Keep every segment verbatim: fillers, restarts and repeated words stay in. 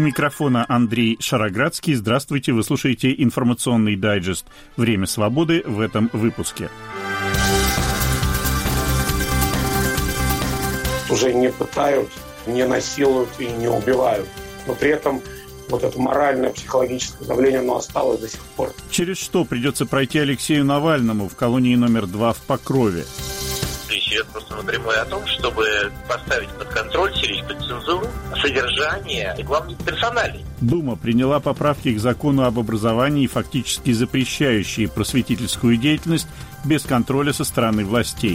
микрофона Андрей Шароградский. Здравствуйте, вы слушаете информационный дайджест «Время свободы» в этом выпуске. Уже не пытают, не насилуют и не убивают. Но при этом вот это моральное, психологическое давление, оно осталось до сих пор. Через что придется пройти Алексею Навальному в колонии номер два в Покрове? Речь идет просто напрямую о том, чтобы поставить под контроль, через под цензуру, содержание и, главное, персоналей. Дума приняла поправки к закону об образовании, фактически запрещающие просветительскую деятельность без контроля со стороны властей.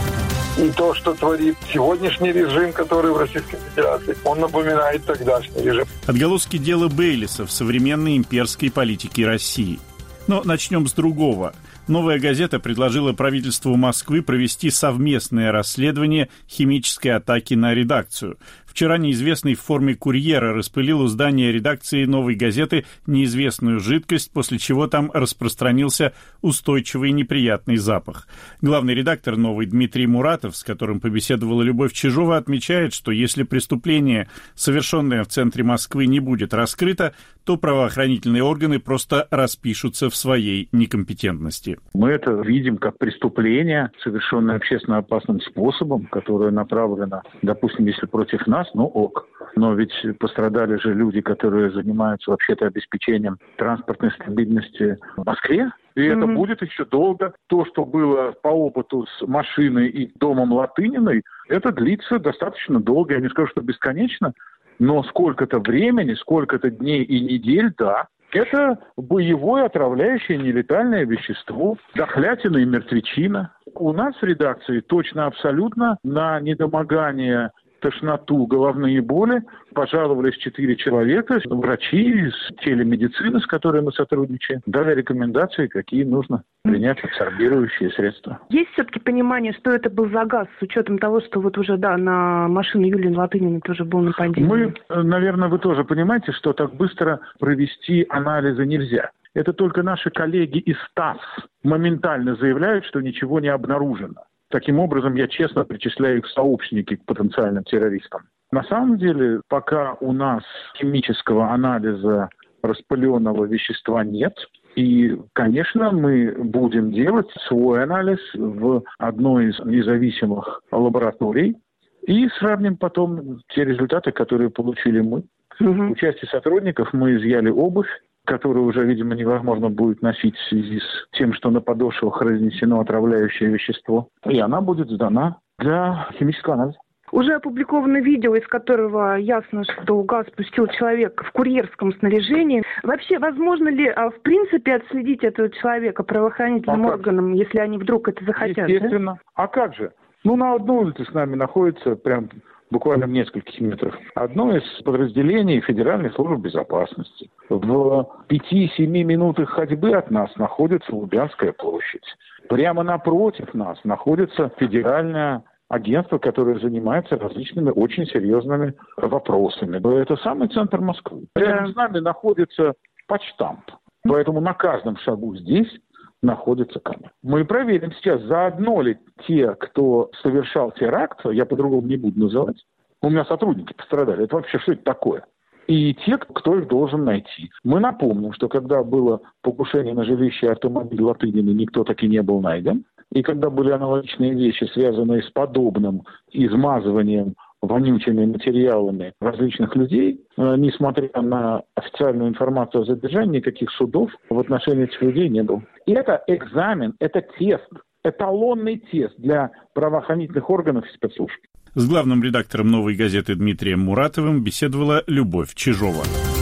И то, что творит сегодняшний режим, который в Российской Федерации, он напоминает тогдашний режим. Отголоски дела Бейлиса в современной имперской политике России. Но начнем с другого. «Новая газета» предложила правительству Москвы провести совместное расследование химической атаки на редакцию. Вчера неизвестный в форме курьера распылил у здания редакции «Новой газеты» неизвестную жидкость, после чего там распространился устойчивый неприятный запах. Главный редактор «Новой» Дмитрий Муратов, с которым побеседовала Любовь Чижова, отмечает, что если преступление, совершенное в центре Москвы, не будет раскрыто, то правоохранительные органы просто распишутся в своей некомпетентности. Мы это видим как преступление, совершенное общественно опасным способом, которое направлено, допустим, если против нас, ну ок. Но ведь пострадали же люди, которые занимаются вообще-то обеспечением транспортной стабильности в Москве. И mm-hmm. это будет еще долго. То, что было по опыту с машиной и домом Латыниной, это длится достаточно долго. Я не скажу, что бесконечно, но сколько-то времени, сколько-то дней и недель, да. Это боевое отравляющее нелетальное вещество, дохлятина и мертвечина. У нас в редакции точно абсолютно на недомогание, тошноту, головные боли пожаловались четыре человека, врачи из телемедицины, с которой мы сотрудничаем, дали рекомендации, какие нужно принять абсорбирующие средства. Есть все-таки понимание, что это был за газ, с учетом того, что вот уже, да, на машину Юлии Латыниной тоже был нападение? Мы, наверное, вы тоже понимаете, что так быстро провести анализы нельзя. Это только наши коллеги из ТАСС моментально заявляют, что ничего не обнаружено. Таким образом, я честно причисляю их сообщники к потенциальным террористам. На самом деле, пока у нас химического анализа распыленного вещества нет, и, конечно, мы будем делать свой анализ в одной из независимых лабораторий и сравним потом те результаты, которые получили мы. Угу. У части сотрудников мы изъяли обувь, которую уже, видимо, невозможно будет носить в связи с тем, что на подошвах разнесено отравляющее вещество. И она будет сдана для химического анализа. Уже опубликовано видео, из которого ясно, что газ пустил человек в курьерском снаряжении. Вообще, возможно ли, в принципе, отследить этого человека правоохранительным а органам, если они вдруг это захотят? Естественно. Да? А как же? Ну, на одной улице с нами находится прям буквально в нескольких метрах одно из подразделений Федеральной службы безопасности. В пяти-семи минутах ходьбы от нас находится Лубянская площадь. Прямо напротив нас находится федеральное агентство, которое занимается различными очень серьезными вопросами. Это самый центр Москвы. Рядом с нами находится почтамп. Поэтому на каждом шагу здесь находится камера. Мы проверим сейчас, заодно ли те, кто совершал теракт, я по-другому не буду называть, у меня сотрудники пострадали. Это вообще что это такое? И те, кто их должен найти. Мы напомним, что когда было покушение на жилище автомобиль Латынина, никто таки не был найден. И когда были аналогичные вещи, связанные с подобным измазыванием вонючими материалами различных людей, несмотря на официальную информацию о задержании, никаких судов в отношении этих людей не было. И это экзамен, это тест, эталонный тест для правоохранительных органов и спецслужб. С главным редактором «Новой газеты» Дмитрием Муратовым беседовала Любовь Чижова.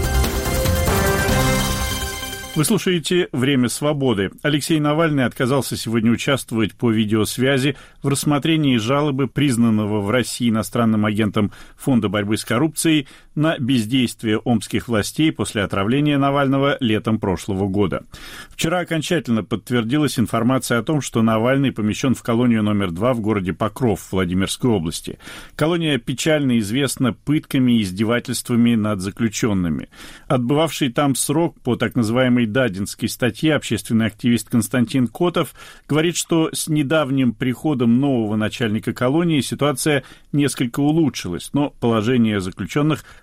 Вы слушаете «Время свободы». Алексей Навальный отказался сегодня участвовать по видеосвязи в рассмотрении жалобы признанного в России иностранным агентом Фонда борьбы с коррупцией на бездействие омских властей после отравления Навального летом прошлого года. Вчера окончательно подтвердилась информация о том, что Навальный помещен в колонию номер два в городе Покров Владимирской области. Колония печально известна пытками и издевательствами над заключенными. Отбывавший там срок по так называемой Дадинской статье общественный активист Константин Котов говорит, что с недавним приходом нового начальника колонии ситуация несколько улучшилась, но положение заключенных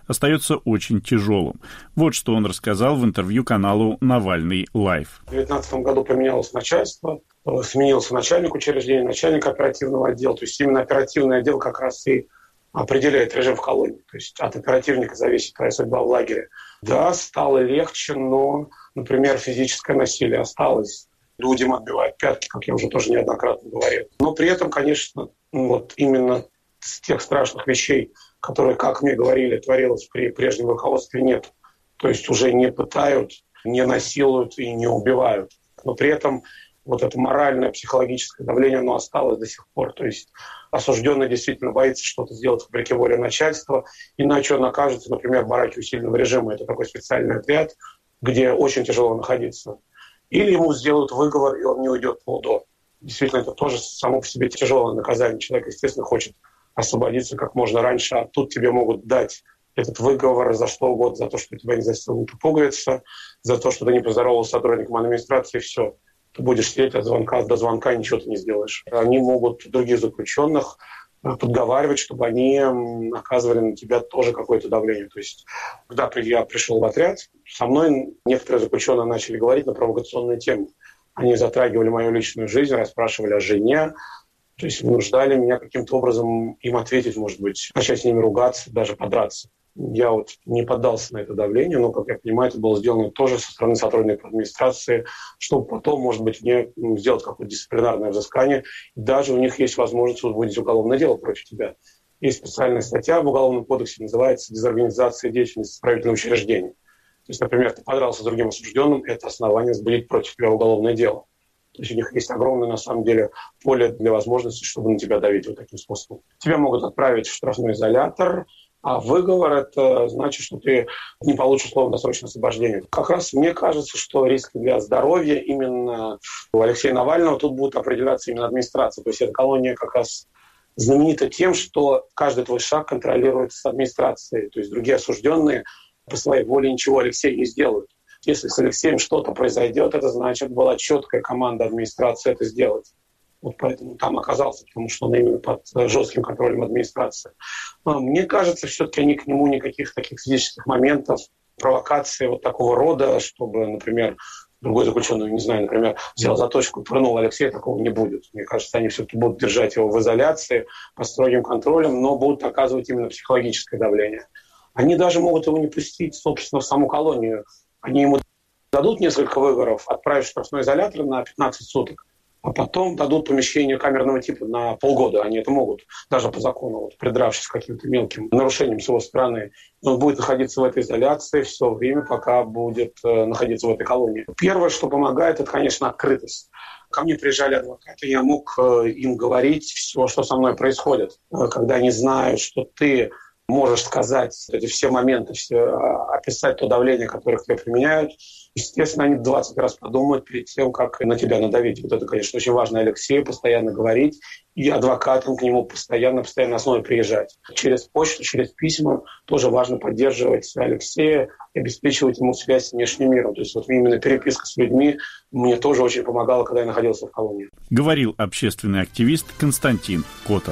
остается очень тяжелым. Вот что он рассказал в интервью каналу «Навальный Лайв». В две тысячи девятнадцатом году поменялось начальство, сменился начальник учреждения, начальник оперативного отдела. То есть именно оперативный отдел как раз и определяет режим в колонии. То есть от оперативника зависит твоя судьба в лагере. Да, стало легче, но, например, физическое насилие осталось. Людям отбивают пятки, как я уже тоже неоднократно говорил. Но при этом, конечно, вот именно с тех страшных вещей, которые, как мне говорили, творилось при прежнем руководстве, нет. То есть уже не пытают, не насилуют и не убивают. Но при этом вот это моральное, психологическое давление, оно осталось до сих пор. То есть осужденный действительно боится что-то сделать вопреки воле начальства, иначе он окажется, например, в бараке усиленного режима. Это такой специальный отряд, где очень тяжело находиться. Или ему сделают выговор, и он не уйдет в УДО. Действительно, это тоже само по себе тяжелое наказание. Человек, естественно, хочет освободиться как можно раньше, а тут тебе могут дать этот выговор за что угодно, за то, что у тебя не застегнута пуговица, за то, что ты не поздоровался с сотрудником администрации, все. Ты будешь сидеть от звонка до звонка, ничего ты не сделаешь. Они могут других заключенных подговаривать, чтобы они оказывали на тебя тоже какое-то давление. То есть, когда я пришел в отряд, со мной некоторые заключенные начали говорить на провокационные темы. Они затрагивали мою личную жизнь, расспрашивали о жене, то есть вынуждали меня каким-то образом им ответить, может быть, начать с ними ругаться, даже подраться. Я вот не поддался на это давление, но, как я понимаю, это было сделано тоже со стороны сотрудников администрации, чтобы потом, может быть, мне сделать какое-то дисциплинарное взыскание. Даже у них есть возможность возбудить уголовное дело против тебя. Есть специальная статья в Уголовном кодексе, называется «Дезорганизация деятельности исправительного учреждения». То есть, например, ты подрался с другим осужденным, это основание возбудить против тебя уголовное дело. То есть у них есть огромное, на самом деле, поле для возможностей, чтобы на тебя давить вот таким способом. Тебя могут отправить в штрафной изолятор, а выговор – это значит, что ты не получишь условно-досрочное освобождение. Как раз мне кажется, что риски для здоровья именно у Алексея Навального тут будут определяться именно администрацией. То есть эта колония как раз знаменита тем, что каждый твой шаг контролируется администрацией. То есть другие осужденные по своей воле ничего Алексею не сделают. Если с Алексеем что-то произойдет, это значит, была четкая команда администрации это сделать. Вот поэтому там оказался, потому что он именно под жестким контролем администрации. Но мне кажется, все-таки они к нему никаких таких физических моментов, провокации вот такого рода, чтобы, например, другой заключенный, не знаю, например, взял заточку и пырнул Алексея, такого не будет. Мне кажется, они все-таки будут держать его в изоляции под строгим контролем, но будут оказывать именно психологическое давление. Они даже могут его не пустить, собственно, в саму колонию. Они ему дадут несколько выговоров, отправят в штрафной изолятор на пятнадцать суток, а потом дадут помещение камерного типа на полгода. Они это могут, даже по закону, вот, придравшись к каким-то мелким нарушениям с его стороны. Он будет находиться в этой изоляции все время, пока будет э, находиться в этой колонии. Первое, что помогает, это, конечно, открытость. Ко мне приезжали адвокаты, я мог э, им говорить все, что со мной происходит. Э, когда они знают, что ты можешь сказать эти все моменты, все, описать то давление, которое к тебе применяют, естественно, они двадцать раз подумают перед тем, как на тебя надавить. Вот это, конечно, очень важно Алексею постоянно говорить и адвокатам к нему постоянно, постоянно на основе приезжать. Через почту, через письма тоже важно поддерживать Алексея и обеспечивать ему связь с внешним миром. То есть вот именно переписка с людьми мне тоже очень помогала, когда я находился в колонии. Говорил общественный активист Константин Котов.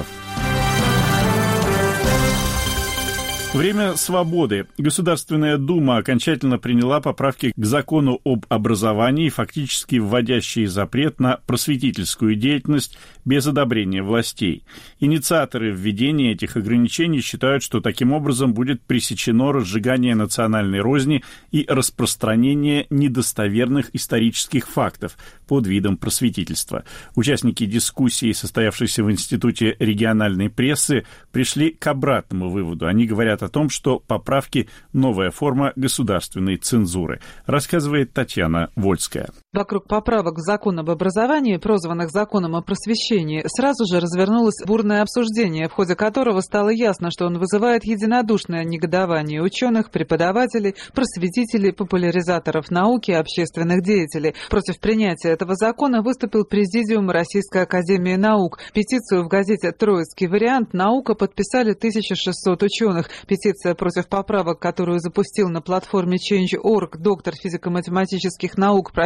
Время свободы. Государственная Дума окончательно приняла поправки к закону об образовании, фактически вводящие запрет на просветительскую деятельность без одобрения властей. Инициаторы введения этих ограничений считают, что таким образом будет пресечено разжигание национальной розни и распространение недостоверных исторических фактов под видом просветительства. Участники дискуссии, состоявшейся в Институте региональной прессы, пришли к обратному выводу. Они говорят о том, что поправки – новая форма государственной цензуры, рассказывает Татьяна Вольская. Вокруг поправок в закон об образовании, прозванных законом о просвещении, сразу же развернулось бурное обсуждение, в ходе которого стало ясно, что он вызывает единодушное негодование ученых, преподавателей, просветителей, популяризаторов науки и общественных деятелей. Против принятия этого закона выступил Президиум Российской академии наук. Петицию в газете «Троицкий вариант. Наука» подписали тысяча шестьсот ученых. Петиция против поправок, которую запустил на платформе Change точка орг доктор физико-математических наук профессор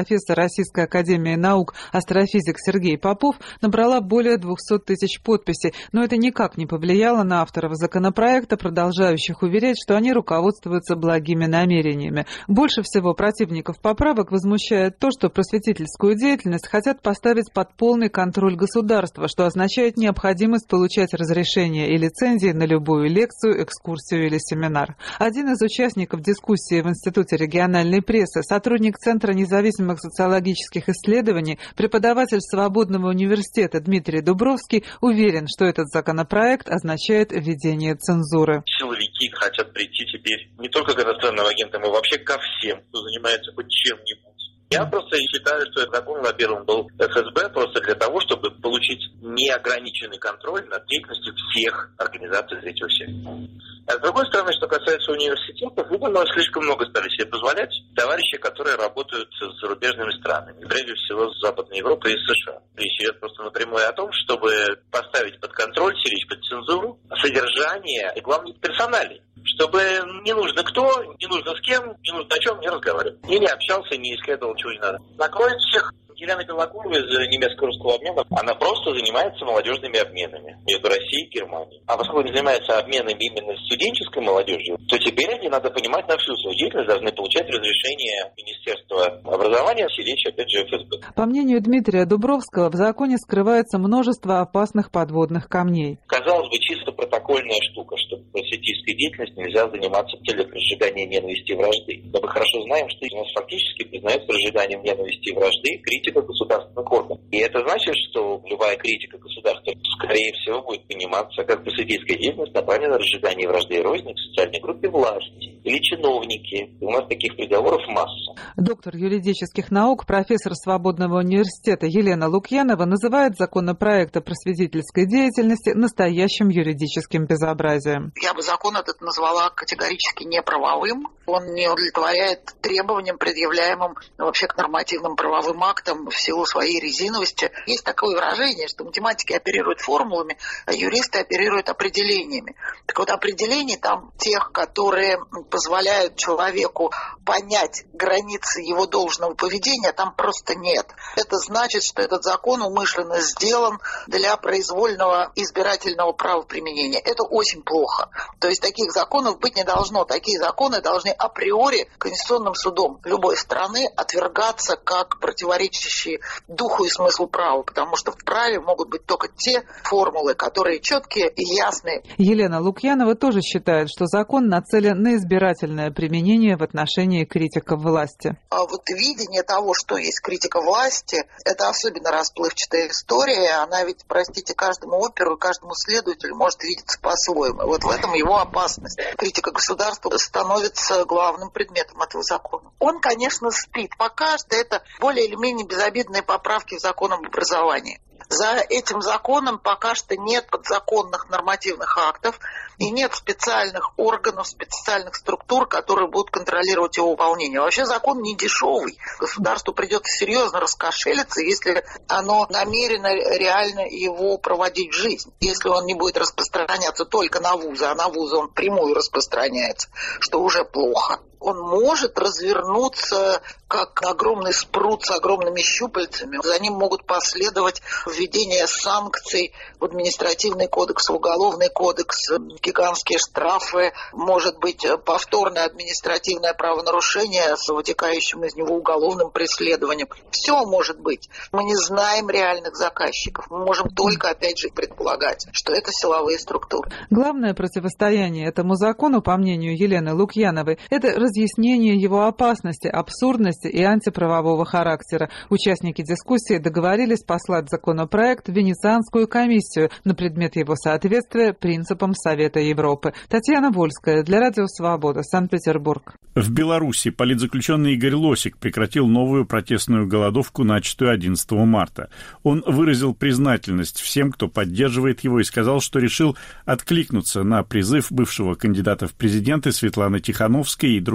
Российской академии наук астрофизик Сергей Попов набрала более двухсот тысяч подписей, но это никак не повлияло на авторов законопроекта, продолжающих уверять, что они руководствуются благими намерениями. Больше всего противников поправок возмущает то, что просветительскую деятельность хотят поставить под полный контроль государства, что означает необходимость получать разрешение и лицензии на любую лекцию, экскурсию или семинар. Один из участников дискуссии в Институте региональной прессы, сотрудник Центра независимых социологических исследований, преподаватель Свободного университета Дмитрий Дубровский, уверен, что этот законопроект означает введение цензуры. Силовики хотят прийти теперь не только к иностранным агентам, а вообще ко всем, кто занимается хоть чем-нибудь. Я просто считаю, что этот закон, во-первых, был эф эс бэ просто для того, чтобы получить неограниченный контроль над деятельностью всех организаций третьего сектора. А с другой стороны, что касается университетов, видимо, слишком много стали себе позволять товарищи, которые работают с зарубежными странами, прежде всего с Западной Европой и США. Речь идет просто напрямую о том, чтобы поставить под контроль, стеречь под цензуру содержание и, главное, персоналей. Чтобы не нужно кто, не нужно с кем, не нужно о чем не разговаривать. И не общался, не исследовал, чего не надо. Накроет всех. Елена Белокурова из немецко-русского обмена, она просто занимается молодежными обменами между Россией и Германией. А поскольку они занимаются обменами именно студенческой молодежью, то теперь они, надо понимать, на всю свою деятельность должны получать разрешение Министерства образования, речь, опять же, эф эс бэ. По мнению Дмитрия Дубровского, в законе скрывается множество опасных подводных камней. Казалось бы, чисто протокольная штука, что просветительской деятельностью нельзя заниматься в целях разжигания ненависти и вражды. Но мы хорошо знаем, что у нас фактически признается разжиганием ненависти и вражды критика государственных органов. И это значит, что любая критика государства, скорее всего, будет пониматься как просветительская деятельность, направленная на разжигание вражды и розни к социальной группе власти или чиновники. У нас таких приговоров масса. Доктор юридических наук, профессор Свободного университета Елена Лукьянова называет законопроект о просветительской деятельности настоящим юридическим безобразием. Я бы закон этот назвала категорически неправовым. Он не удовлетворяет требованиям, предъявляемым ну, вообще к нормативным правовым актам в силу своей резиновости. Есть такое выражение, что математики оперируют формулами, а юристы оперируют определениями. Так вот, определений там тех, которые позволяют человеку понять границы его должного поведения, там просто нет. Это значит, что этот закон умышленно сделан для произвольного избирательного правоприменения. Это очень плохо. То есть таких законов быть не должно. Такие законы должны априори Конституционным судом любой страны отвергаться как противоречащие духу и смыслу права, потому что в праве могут быть только те формулы, которые четкие и ясные. Елена Лукьянова тоже считает, что закон нацелен на избирательное применение в отношении критиков власти. А вот видение того, что есть критика власти, это особенно расплывчатая история. Она ведь, простите, каждому оперу, каждому следователю может видеться по-своему. Вот в этом его опасность. Критика государства становится главным предметом этого закона. Он, конечно, спит. Пока что это более или менее безобидные поправки в закон об образовании. За этим законом пока что нет подзаконных нормативных актов и нет специальных органов, специальных структур, которые будут контролировать его выполнение. Вообще закон не дешевый. Государству придется серьезно раскошелиться, если оно намерено реально его проводить в жизнь. Если он не будет распространяться только на вузы, а на вузы он прямую распространяется, что уже плохо. Он может развернуться как огромный спрут с огромными щупальцами. За ним могут последовать введение санкций в административный кодекс, в уголовный кодекс, гигантские штрафы, может быть повторное административное правонарушение с вытекающим из него уголовным преследованием. Все может быть. Мы не знаем реальных заказчиков. Мы можем только, опять же, предполагать, что это силовые структуры. Главное противостояние этому закону, по мнению Елены Лукьяновой, это разъяснение его опасности, абсурдности и антиправового характера. Участники дискуссии договорились послать законопроект в Венецианскую комиссию на предмет его соответствия принципам Совета Европы. Татьяна Вольская для Радио Свобода, Санкт-Петербург. В Беларуси политзаключенный Игорь Лосик прекратил новую протестную голодовку, начатую одиннадцатого марта. Он выразил признательность всем, кто поддерживает его, и сказал, что решил откликнуться на призыв бывшего кандидата в президенты Светланы Тихановской и других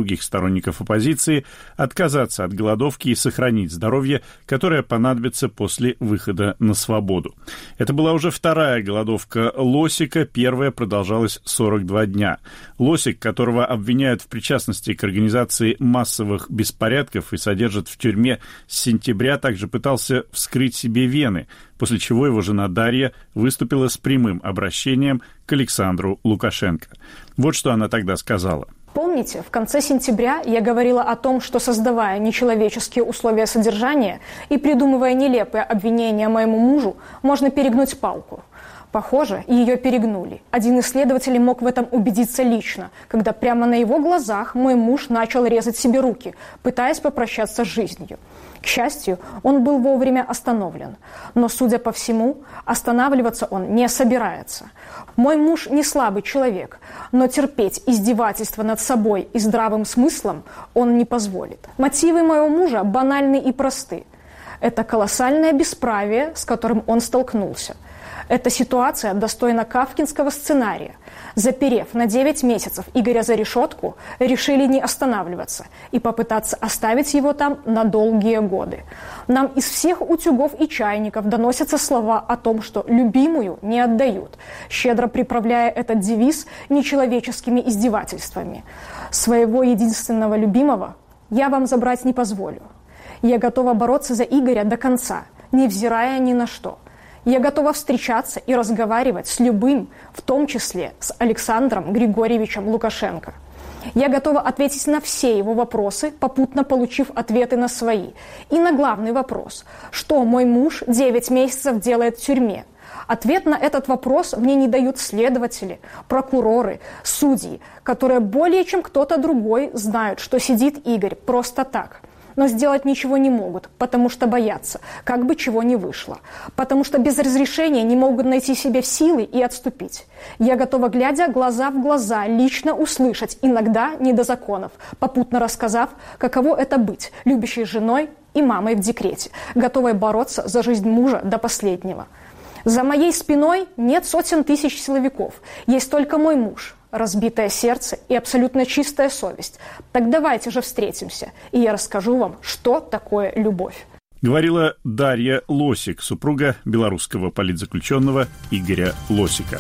других сторонников оппозиции отказаться от голодовки и сохранить здоровье, которое понадобится после выхода на свободу. Это была уже вторая голодовка Лосика, первая продолжалась сорок два дня. Лосик, которого обвиняют в причастности к организации массовых беспорядков и содержат в тюрьме с сентября, также пытался вскрыть себе вены, после чего его жена Дарья выступила с прямым обращением к Александру Лукашенко. Вот что она тогда сказала. Помните, в конце сентября я говорила о том, что, создавая нечеловеческие условия содержания и придумывая нелепые обвинения моему мужу, можно перегнуть палку. Похоже, ее перегнули. Один из следователей мог в этом убедиться лично, когда прямо на его глазах мой муж начал резать себе руки, пытаясь попрощаться с жизнью. К счастью, он был вовремя остановлен. Но, судя по всему, останавливаться он не собирается. Мой муж не слабый человек, но терпеть издевательства над собой и здравым смыслом он не позволит. Мотивы моего мужа банальны и просты. Это колоссальное бесправие, с которым он столкнулся. Эта ситуация достойна кафкинского сценария. Заперев на девять месяцев Игоря за решетку, решили не останавливаться и попытаться оставить его там на долгие годы. Нам из всех утюгов и чайников доносятся слова о том, что любимую не отдают, щедро приправляя этот девиз нечеловеческими издевательствами. Своего единственного любимого я вам забрать не позволю. Я готова бороться за Игоря до конца, невзирая ни на что. Я готова встречаться и разговаривать с любым, в том числе с Александром Григорьевичем Лукашенко. Я готова ответить на все его вопросы, попутно получив ответы на свои. И на главный вопрос, что мой муж девять месяцев делает в тюрьме. Ответ на этот вопрос мне не дают следователи, прокуроры, судьи, которые более чем кто-то другой знают, что сидит Игорь просто так. Но сделать ничего не могут, потому что боятся, как бы чего не вышло. Потому что без разрешения не могут найти себе силы и отступить. Я готова, глядя глаза в глаза, лично услышать, иногда не до законов, попутно рассказав, каково это быть любящей женой и мамой в декрете, готовой бороться за жизнь мужа до последнего. За моей спиной нет сотен тысяч силовиков, есть только мой муж. Разбитое сердце и абсолютно чистая совесть. Так давайте же встретимся, и я расскажу вам, что такое любовь. Говорила Дарья Лосик, супруга белорусского политзаключенного Игоря Лосика.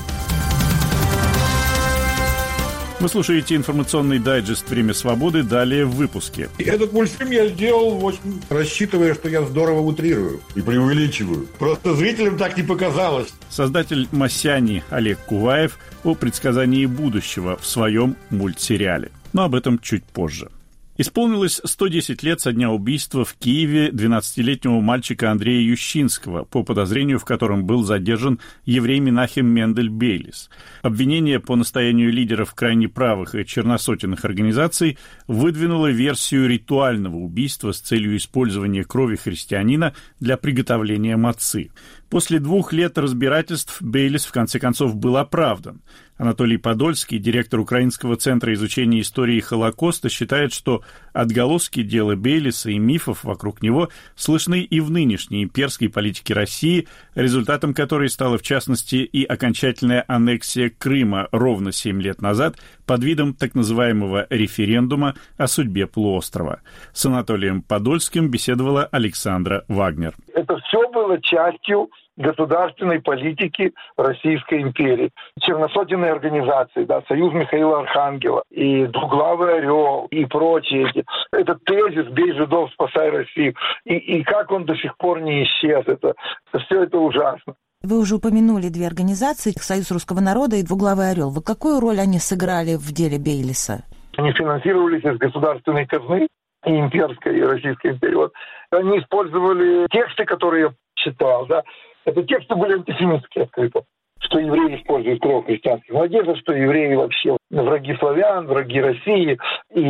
Вы слушаете информационный дайджест «Время свободы». Далее в выпуске. Этот мультфильм я сделал, очень рассчитывая, что я здорово утрирую и преувеличиваю. Просто зрителям так не показалось. Создатель «Масяни» Олег Куваев о предсказании будущего в своем мультсериале. Но об этом чуть позже. Исполнилось сто десять лет со дня убийства в Киеве двенадцатилетнего мальчика Андрея Ющинского, по подозрению в котором был задержан еврей Менахем Мендель Бейлис. Обвинение по настоянию лидеров крайне правых и черносотенных организаций выдвинуло версию ритуального убийства с целью использования крови христианина для приготовления мацци. После двух лет разбирательств Бейлис в конце концов был оправдан. Анатолий Подольский, директор Украинского центра изучения истории Холокоста, считает, что отголоски дела Бейлиса и мифов вокруг него слышны и в нынешней имперской политике России, результатом которой стала, в частности, и окончательная аннексия Крыма ровно семь лет назад под видом так называемого референдума о судьбе полуострова. С Анатолием Подольским беседовала Александра Вагнер. Это все было частью государственной политики Российской империи. Черносотенные организации, да, Союз Михаила Архангела и Двуглавый орел и прочие. Этот тезис «бей жидов, спасай Россию». И, и как он до сих пор не исчез. Это, все это ужасно. Вы уже упомянули две организации, Союз русского народа и Двуглавый орел. Вот какую роль они сыграли в деле Бейлиса? Они финансировались из государственной казны, и имперской, и Российской империи. Вот. Они использовали тексты, которые я читал, да. Это тексты были антисемитские открыто, что евреи используют кровь христианских младенцев, что евреи вообще враги славян, враги России,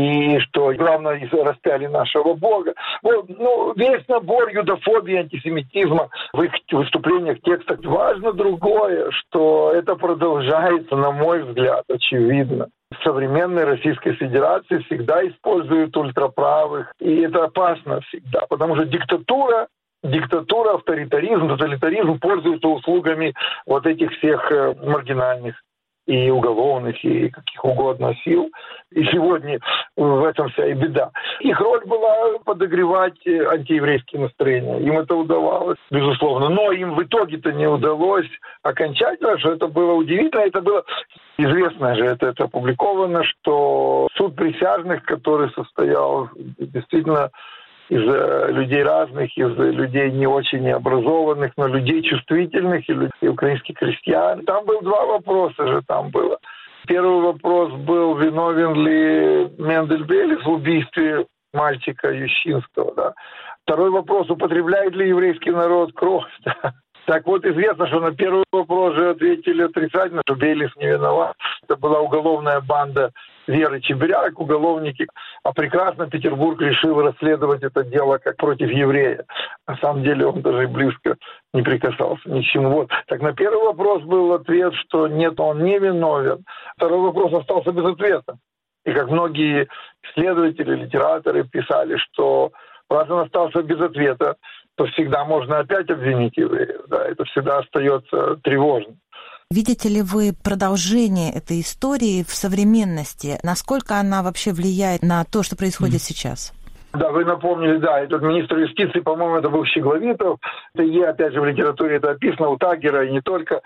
и что, главное, распяли нашего Бога. Вот, ну, весь набор юдофобии, антисемитизма в их выступлениях, текстах. Важно другое, что это продолжается, на мой взгляд, очевидно. В современной Российской Федерации всегда используют ультраправых, и это опасно всегда, потому что диктатура, диктатура, авторитаризм, тоталитаризм пользуются услугами вот этих всех э, маргинальных и уголовных, и каких угодно сил. И сегодня в этом вся и беда. Их роль была подогревать антиеврейские настроения. Им это удавалось, безусловно. Но им в итоге-то не удалось окончательно, что это было удивительно. Это было известно же, это, это опубликовано, что суд присяжных, который состоял действительно из людей разных, из людей не очень образованных, но людей чувствительных, и, людей, и украинских крестьян. Там было два вопроса же, там было. Первый вопрос был, виновен ли Мендель Белес в убийстве мальчика Ющинского. Да? Второй вопрос, употребляет ли еврейский народ кровь. Да? Так вот, известно, что на первый вопрос же ответили отрицательно, что Белес не виноват. Это была уголовная банда Веры Чебряк, уголовники. А прекрасно Петербург решил расследовать это дело как против еврея. На самом деле он даже и близко не прикасался ни к чему. Вот. Так на первый вопрос был ответ, что нет, он не виновен. Второй вопрос остался без ответа. И как многие исследователи, литераторы писали, что раз он остался без ответа, то всегда можно опять обвинить евреев. Да, это всегда остается тревожным. Видите ли вы продолжение этой истории в современности? Насколько она вообще влияет на то, что происходит mm. сейчас? Да, вы напомнили, да, этот министр юстиции, по-моему, это был Щегловитов. Это и, опять же, в литературе это описано, у Тагера и не только.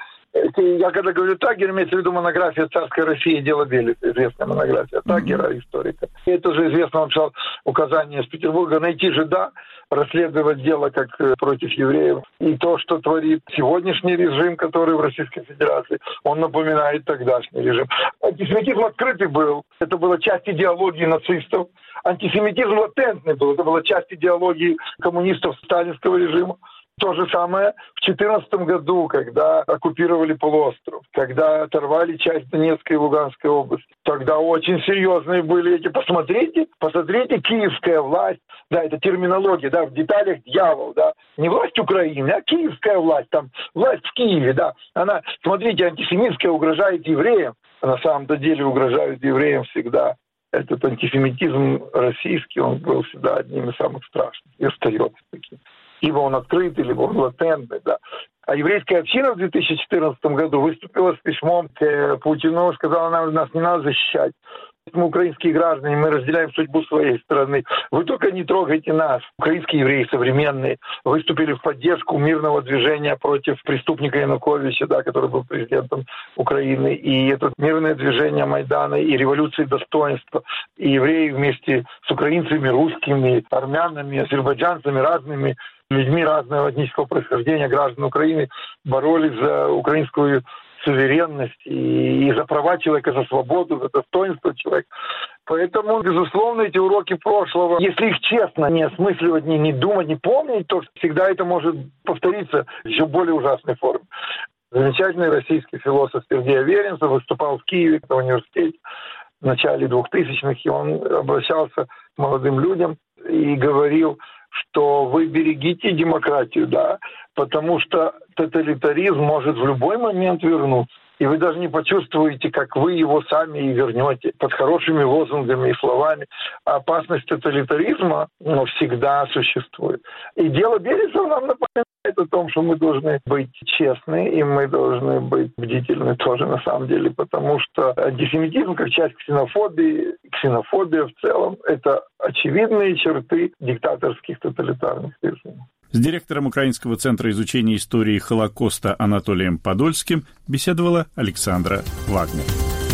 Я когда говорю Тагер, имеется в виду монография «Царская Россия. Дело Белеса», известная монография Тагера, историка. И это же известно, он писал указание из Петербурга, найти жида, расследовать дело как против евреев. И то, что творит сегодняшний режим, который в Российской Федерации, он напоминает тогдашний режим. Антисемитизм открытый был. Это была часть идеологии нацистов. Антисемитизм латентный был. Это была часть идеологии коммунистов сталинского режима. То же самое в две тысячи четырнадцатом году, когда оккупировали полуостров, когда оторвали часть Донецкой и Луганской области. Тогда очень серьезные были эти. Посмотрите, посмотрите, киевская власть, да, это терминология, да, в деталях дьявол, да, не власть Украины, а киевская власть, там, власть в Киеве, да, она, смотрите, антисемитская угрожает евреям, а на самом-то деле угрожают евреям всегда. Этот антисемитизм российский, он был всегда одним из самых страшных и остается таким. Либо он открытый, либо он латентный, да. А еврейская община в две тысячи четырнадцатом году выступила с письмом к Путину, сказала, нам нас не надо защищать. Мы украинские граждане, мы разделяем судьбу своей страны. Вы только не трогайте нас. Украинские евреи современные выступили в поддержку мирного движения против преступника Януковича, да, который был президентом Украины. И это мирное движение Майдана и революции достоинства. И евреи вместе с украинцами, русскими, армянами, азербайджанцами, разными людьми разного этнического происхождения, граждан Украины, боролись за украинскую суверенность и, и за права человека, за свободу, за достоинство человека. Поэтому, безусловно, эти уроки прошлого, если их честно не осмысливать, не, не думать, не помнить, то всегда это может повториться в еще более ужасной форме. Замечательный российский философ Сергей Аверинцев выступал в Киеве, в университете в начале двухтысячных, и он обращался к молодым людям и говорил, что вы берегите демократию, да, потому что тоталитаризм может в любой момент вернуться. И вы даже не почувствуете, как вы его сами и вернете под хорошими лозунгами и словами. А опасность тоталитаризма, ну, всегда существует. И дело Белеса нам напоминает о том, что мы должны быть честны, и мы должны быть бдительны тоже на самом деле, потому что антисемитизм как часть ксенофобии, ксенофобия в целом, это очевидные черты диктаторских тоталитарных режимов. С директором Украинского центра изучения истории Холокоста Анатолием Подольским беседовала Александра Вагнер.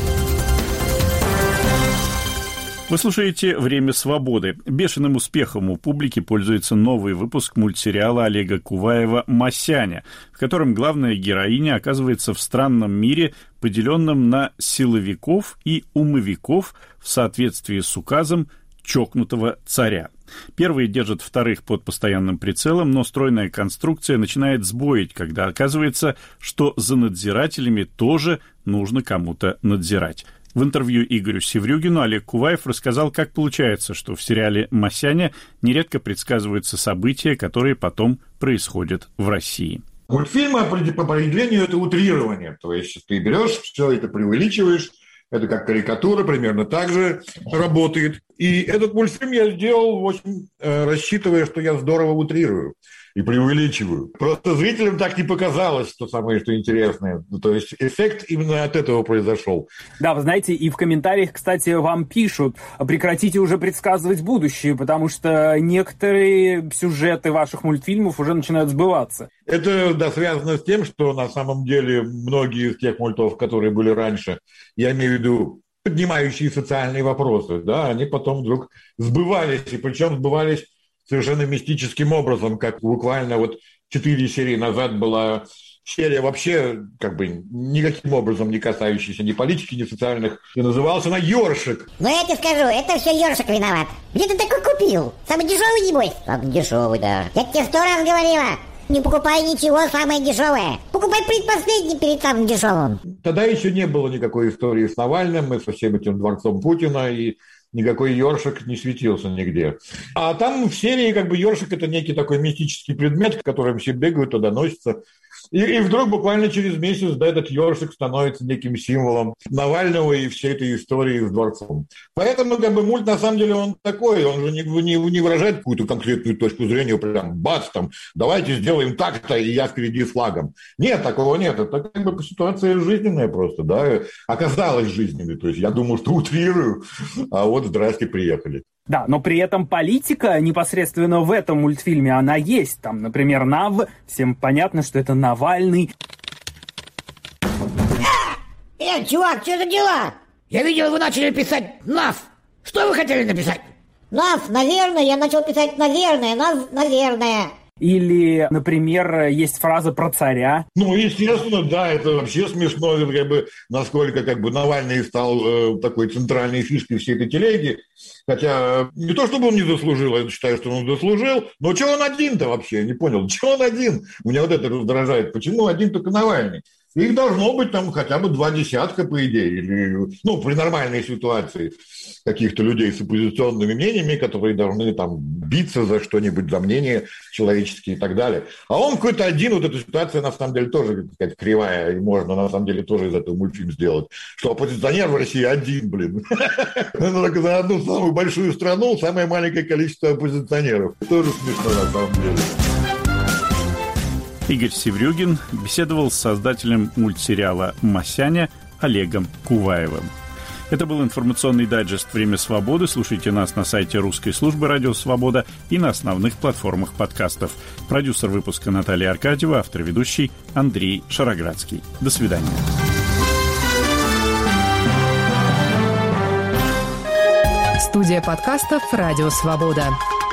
Вы слушаете «Время свободы». Бешеным успехом у публики пользуется новый выпуск мультсериала Олега Куваева «Масяня», в котором главная героиня оказывается в странном мире, поделенном на силовиков и умовиков в соответствии с указом чокнутого царя. Первые держат вторых под постоянным прицелом, но стройная конструкция начинает сбоить, когда оказывается, что за надзирателями тоже нужно кому-то надзирать. В интервью Игорю Севрюгину Олег Куваев рассказал, как получается, что в сериале «Масяня» нередко предсказываются события, которые потом происходят в России. Мультфильмы по определению это утрирование. То есть ты берешь все это, преувеличиваешь, Это как карикатура, примерно так же работает. И этот мультфильм я сделал, очень э, рассчитывая, что я здорово утрирую и преувеличиваю. Просто зрителям так не показалось, что самое что интересное. То есть эффект именно от этого произошел. Да, вы знаете, и в комментариях, кстати, вам пишут: прекратите уже предсказывать будущее, потому что некоторые сюжеты ваших мультфильмов уже начинают сбываться. Это, да, связано с тем, что на самом деле многие из тех мультов, которые были раньше, я имею в виду поднимающие социальные вопросы, да, они потом вдруг сбывались, и причем сбывались совершенно мистическим образом, как буквально вот четыре серии назад была серия вообще как бы никаким образом не касающаяся ни политики, ни социальных, и называлась она «Ёршик». Ну я тебе скажу, это все Ёршик виноват. Где ты такой купил? Самый дешевый, небось? Самый дешевый, да. Я тебе сто раз говорила. Не покупай ничего самое дешевое. Покупай предпоследний перед самым дешевым. Тогда еще не было никакой истории с Навальным и со всем этим дворцом Путина, и никакой ёршик не светился нигде. А там в серии как бы ёршик – это некий такой мистический предмет, к которому все бегают, туда носятся. И, и вдруг буквально через месяц, да, этот ёршик становится неким символом Навального и всей этой истории с дворцом. Поэтому как бы мульт на самом деле он такой, он же не, не, не выражает какую-то конкретную точку зрения, прям бац, там, давайте сделаем так-то, и я впереди с флагом. Нет, такого нет, это как бы ситуация жизненная просто, да, оказалась жизненной, то есть я думаю, что утрирую, а вот здрасте, приехали. Да, но при этом политика непосредственно в этом мультфильме, она есть. Там, например, Нав, всем понятно, что это Навальный. Э, чувак, что за дела? Я видел, вы начали писать Нав. Что вы хотели написать? Нав, наверное, я начал писать наверное, Нав, наверное. Или, например, есть фраза про царя. Ну, естественно, да, это вообще смешно, как бы, насколько как бы Навальный стал э, такой центральной фишкой всей этой телеги. Хотя не то, чтобы он не заслужил, я считаю, что он заслужил, но чего он один-то вообще, не понял, чего он один? Меня вот это раздражает, почему один только Навальный? Их должно быть там хотя бы два десятка, по идее, или, ну, при нормальной ситуации каких-то людей с оппозиционными мнениями, которые должны там биться за что-нибудь, за мнение человеческие и так далее. А он какой-то один, вот эта ситуация на самом деле тоже какая-то кривая, и можно на самом деле тоже из этого мультфильм сделать, что оппозиционер в России один, блин. Только за одну самую большую страну самое маленькое количество оппозиционеров. Тоже смешно на самом деле. Игорь Севрюгин беседовал с создателем мультсериала «Масяня» Олегом Куваевым. Это был информационный дайджест «Время свободы». Слушайте нас на сайте русской службы «Радио Свобода» и на основных платформах подкастов. Продюсер выпуска Наталья Аркадьева, автор ведущий Андрей Шароградский. До свидания. Студия подкастов «Радио Свобода».